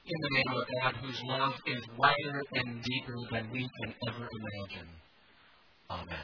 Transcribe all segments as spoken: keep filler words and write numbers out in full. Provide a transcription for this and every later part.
In the name of God, whose love is wider and deeper than we can ever imagine. Amen.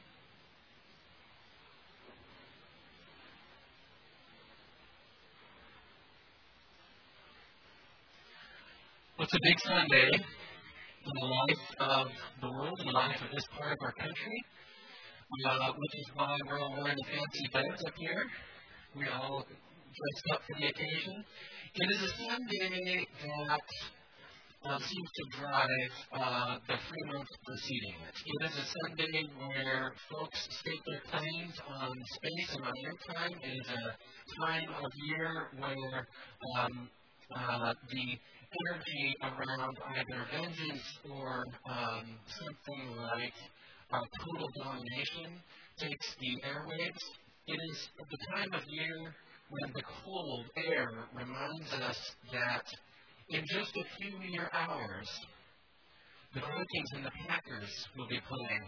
Well, it's a big Sunday in the life of the world, in the life of this part of our country, uh, which is why we're all wearing the fancy clothes up here. We're all dressed up for the occasion. It is a Sunday that uh, seems to drive uh, the Fremont preceding it. It is a Sunday where folks stake their claims on space and on airtime. It is a time of year where um, uh, the energy around either vengeance or um, something like uh, total domination takes the airwaves. It is the time of year when the cold air reminds us that in just a few mere hours, the Vikings and the Packers will be playing.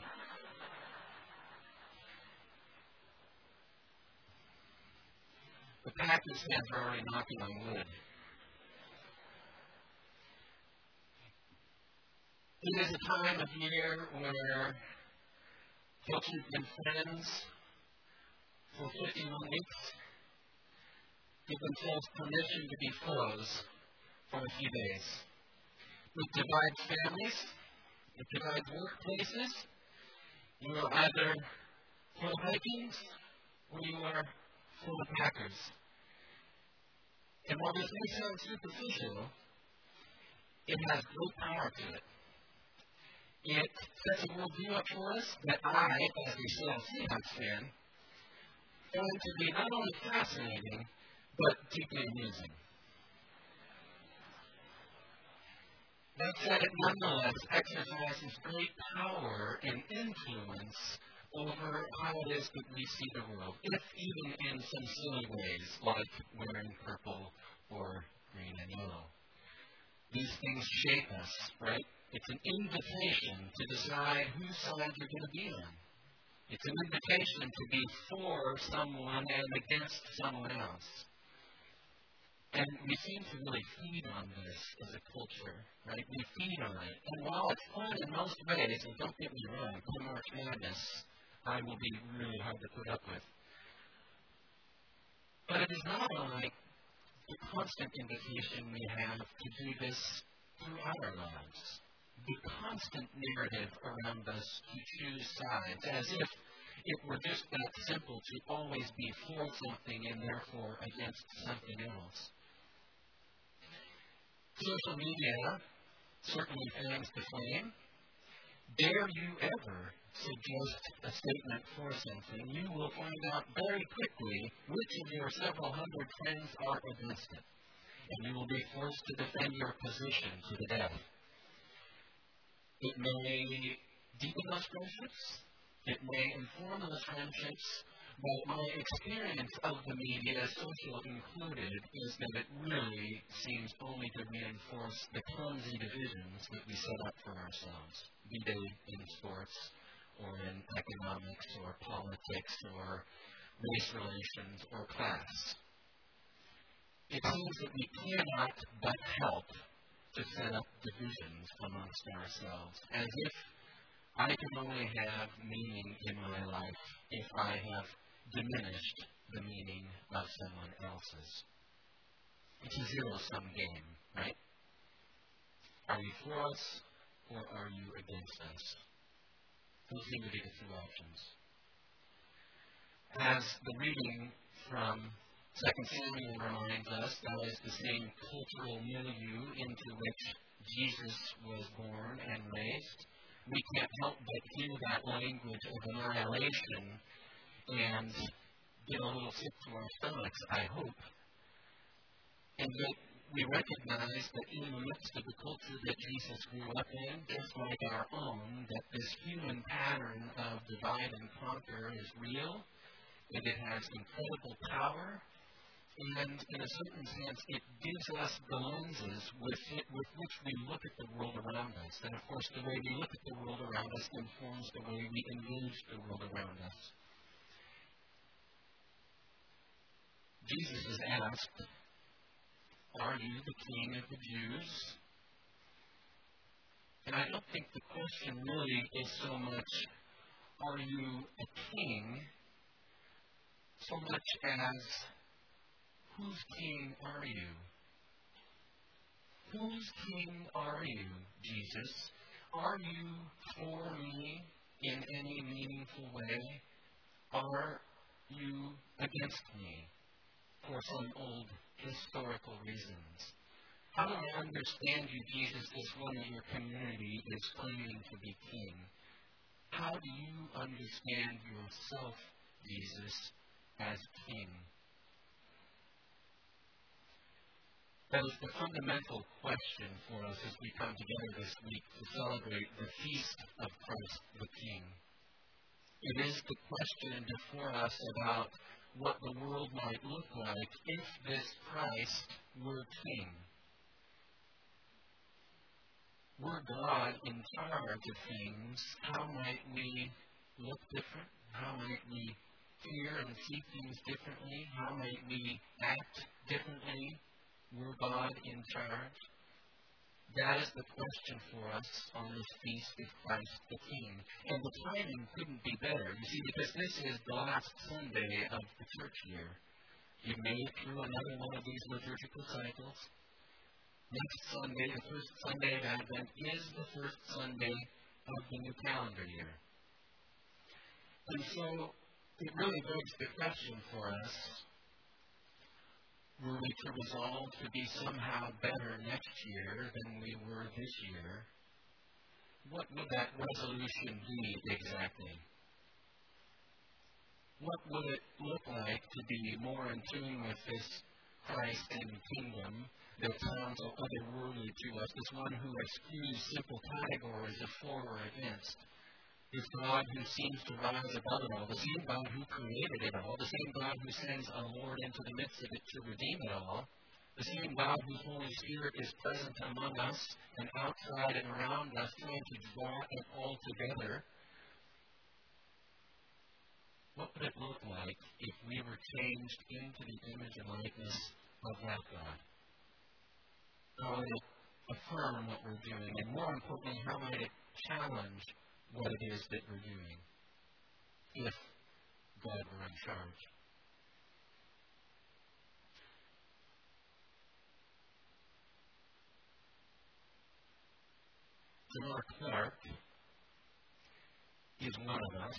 The Packers fans are already knocking on wood. It is a time of year where folks who've been friends for fifty-one weeks give themselves permission to be foes for a few days. It divides families. It divides workplaces. You are either for the Vikings or you are for the Packers. And while this may sound superficial, it has great power to it. It sets a worldview up for us that I, as a Seattle Seahawks fan, find to be not only fascinating, but deeply amusing. That said, it nonetheless exercises great power and influence over how it is that we see the world, if even in some silly ways, like wearing purple or green and yellow. These things shape us, right? It's an invitation to decide whose side you're going to be on. It's an invitation to be for someone and against someone else. And we seem to really feed on this as a culture, right? We feed on it. And while it's fun in most ways, and don't get me wrong, come March Madness, I will be really hard to put up with. But it is not unlike the constant invitation we have to do this throughout our lives. The constant narrative around us to choose sides, as if it were just that simple to always be for something and therefore against something else. Social media certainly fans the flame. Dare you ever suggest a statement for something, you will find out very quickly which of your several hundred friends are against it. And you will be forced to defend your position to the death. It may deepen those friendships. It may inform those friendships. But my experience of the media, social included, is that it really seems only to reinforce the clumsy divisions that we set up for ourselves, be they in sports or in economics or politics or race relations or class. It seems that we cannot but help to set up divisions amongst ourselves, as if I can only have meaning in my life if I have diminished the meaning of someone else's. It's a zero-sum game, right? Are you for us or are you against us? Those seem to be the two options. As the reading from Second Samuel reminds us, that is the same cultural milieu into which Jesus was born and raised. We can't help but hear that language of annihilation and get a little sick to our stomachs, I hope. And yet we recognize that in the midst of the culture that Jesus grew up in, just like our own, that this human pattern of divide and conquer is real, that it has incredible power, and in a certain sense, it gives us the lenses with, it, with which we look at the world around us. And of course, the way we look at the world around us informs the way we engage the world around us. Jesus is asked, Are you the King of the Jews? And I don't think the question really is so much, are you a king, so much as, whose king are you? Whose king are you, Jesus? Are you for me in any meaningful way? Are you against me for some old historical reasons? How do I understand you, Jesus, as one in your community is claiming to be king? How do you understand yourself, Jesus, as king? That is the fundamental question for us as we come together this week to celebrate the feast of Christ the King. It is the question before us about what the world might look like if this Christ were king. Were God in charge of things, how might we look different? How might we hear and see things differently? How might we act differently? Were God in charge? That is the question for us on this feast of Christ the King. And the timing couldn't be better, you see, because this is the last Sunday of the church year. You've made it through another one of these liturgical cycles. Next Sunday, the first Sunday of Advent, is the first Sunday of the new calendar year. And so it really begs the question for us, were we to resolve to be somehow better next year than we were this year, what would that resolution be exactly? What would it look like to be more in tune with this Christ and kingdom that sounds otherworldly to us, this one who eschews simple categories of for or against? This God who seems to rise above it all, the same God who created it all, the same God who sends a Lord into the midst of it to redeem it all, the same God whose Holy Spirit is present among us and outside and around us, trying to draw it all together. What would it look like if we were changed into the image and likeness of that God? How would it affirm what we're doing? And more importantly, how might it challenge what it is that we're doing if God were in charge? Jamar Clark is one of us.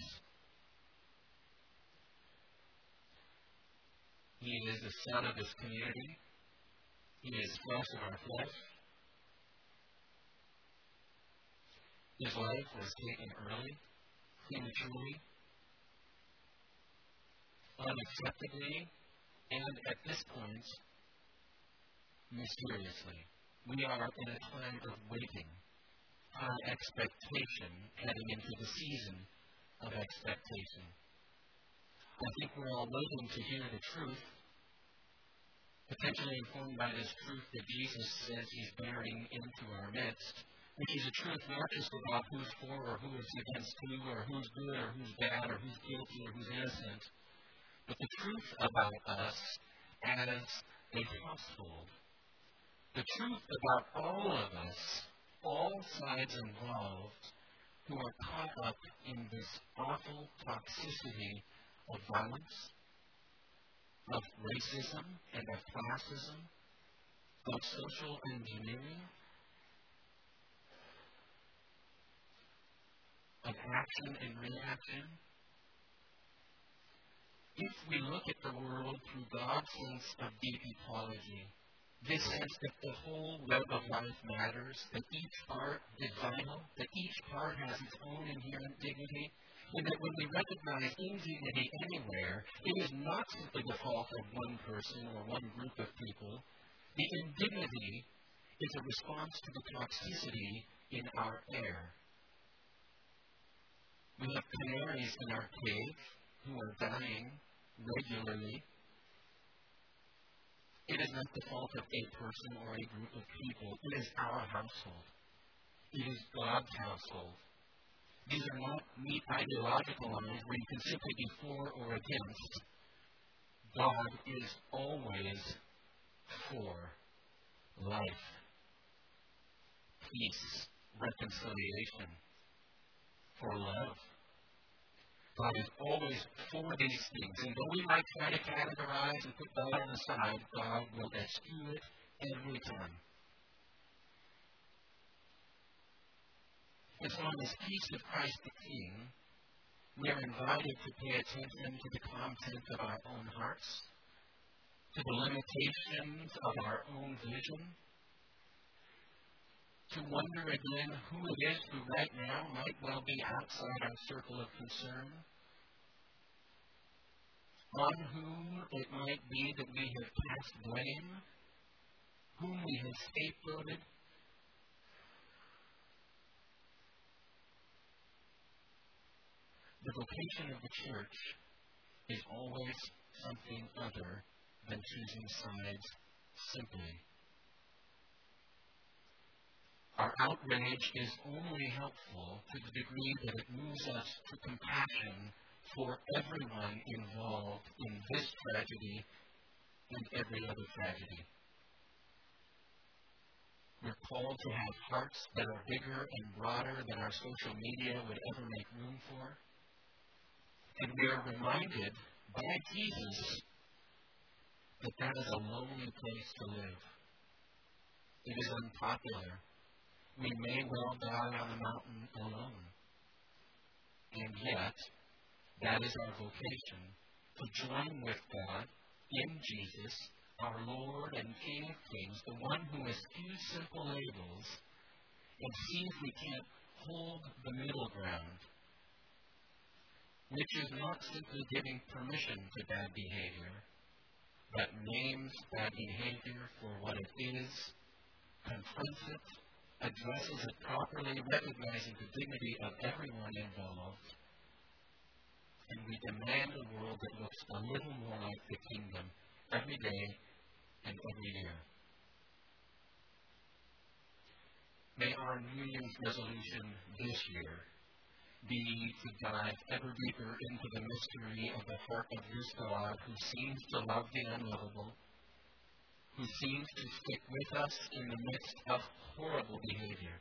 He is the son of this community. He is flesh of our flesh. His life was taken early, prematurely, unacceptably, and at this point, mysteriously. We are in a time of waiting, high expectation, heading into the season of expectation. I think we're all waiting to hear the truth, potentially informed by this truth that Jesus says he's bearing into our midst, which is a truth not just about who's for or who is against who, or who's good or who's bad, or who's guilty or who's innocent, but the truth about us as a household. The truth about all of us, all sides involved, who are caught up in this awful toxicity of violence, of racism and of classism, of social engineering, of action and reaction. If we look at the world through God's sense of deep ecology, this sense that the whole web of life matters, that each part is vital, that each part has its own inherent dignity, and that when we recognize indignity anywhere, it is not simply the fault of one person or one group of people. The indignity is a response to the toxicity in our air. We have canaries in our cave who are dying regularly. It is not the fault of a person or a group of people. It is our household. It is God's household. These are not neat ideological lines where you can simply be for or against. God is always for. life, peace, reconciliation, for love. God is always for these things. And though we might try to categorize and put God on the side, God will eschew it every time. And so on this Feast of Christ the King, we are invited to pay attention to the content of our own hearts, to the limitations of our own vision, to wonder again who it is who right now might well be outside our circle of concern, on whom it might be that we have cast blame, whom we have scapegoated. The vocation of the church is always something other than choosing sides simply. Our outrage is only helpful to the degree that it moves us to compassion for everyone involved in this tragedy and every other tragedy. We're called to have hearts that are bigger and broader than our social media would ever make room for. And we are reminded by Jesus that that is a lonely place to live. It is unpopular. We may well die on the mountain alone. And yet, that is our vocation, to join with God in Jesus, our Lord and King of Kings, the one who eschews simple labels and sees we can't hold the middle ground, which is not simply giving permission to bad behavior, but names bad behavior for what it is, confronts it, addresses it properly, recognizing the dignity of everyone involved, and we demand a world that looks a little more like the kingdom every day and every year. May our New Year's resolution this year be to dive ever deeper into the mystery of the heart of this God who seems to love the unlovable, who seems to stick with us in the midst of horrible behavior.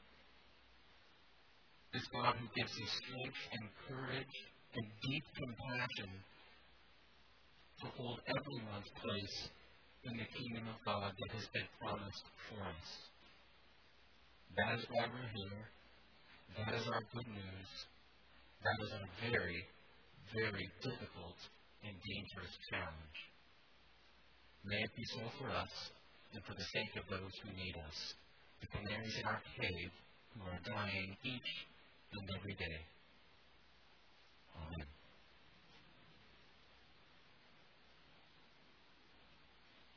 This God who gives us strength and courage and deep compassion to hold everyone's place in the kingdom of God that has been promised for us. That is why we're here. That is our good news. That is a very, very difficult and dangerous challenge. May it be so for us and for the sake of those who need us, the canaries in our cave who are dying each and every day. Amen.